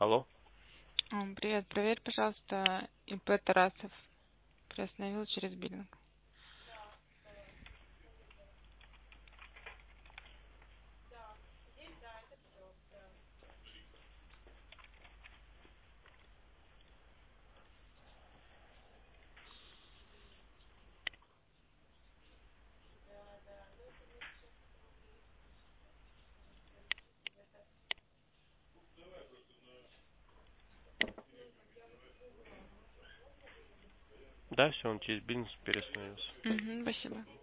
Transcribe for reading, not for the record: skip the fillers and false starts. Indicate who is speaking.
Speaker 1: Алло.
Speaker 2: Привет, проверь, пожалуйста, ИП Тарасов. Приостановил через биллинг.
Speaker 1: Да, все, он через бизнес перестановился.
Speaker 2: Спасибо.